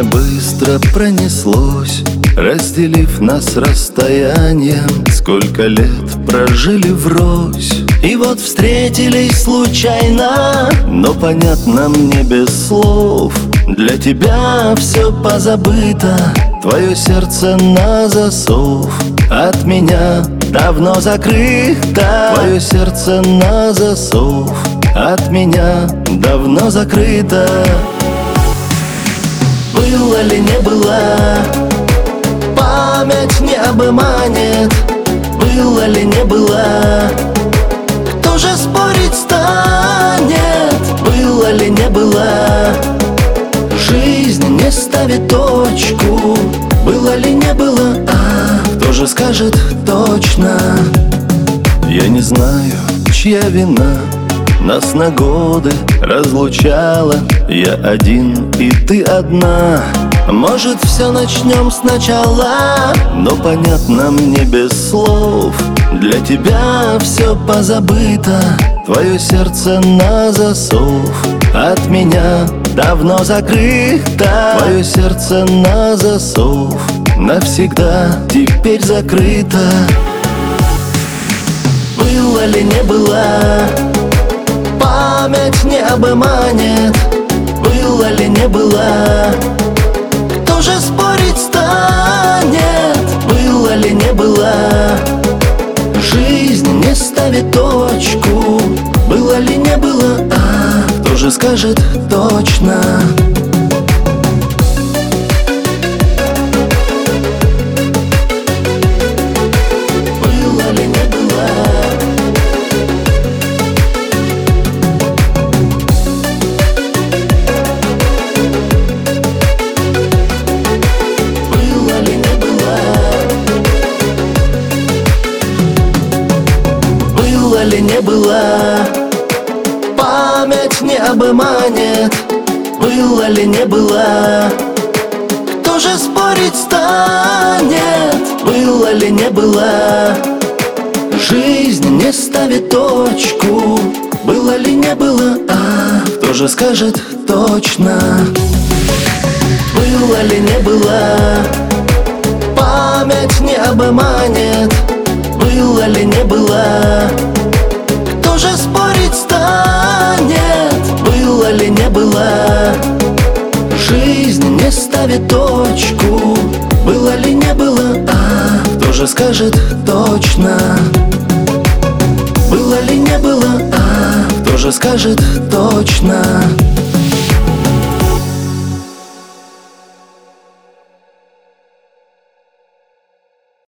Время быстро пронеслось, разделив нас расстоянием. Сколько лет прожили врозь, и вот встретились случайно. Но понятно мне без слов, для тебя все позабыто, твое сердце на засов. От меня давно закрыто, твое сердце на засов. От меня давно закрыто. Было ли не было, память не обманет. Было ли не было, кто же спорить станет? Было ли не было, жизнь не ставит точку. Было ли не было, кто же скажет точно? Я не знаю, чья вина нас на годы разлучала. Я один и ты одна. Может, все начнем сначала, но понятно мне без слов. Для тебя все позабыто, твое сердце на засов. От меня давно закрыто, твое сердце на засов. Навсегда теперь закрыто. Было ли не было, память не обманет. Было ли не было, кто же спорить станет? Было ли не было, жизнь не ставит точку. Было ли не было, кто же скажет точно? Было ли не было, память не обманет. Было ли не было, кто же спорить станет? Было ли не было, жизнь не ставит точку. Было ли не было, кто же скажет точно? Было ли не было, память не обманет. Было ли не было, кто же спорить станет? Было ли не было, жизнь не ставит точку. Было ли не было, кто же скажет точно? Было ли не было, кто же скажет точно?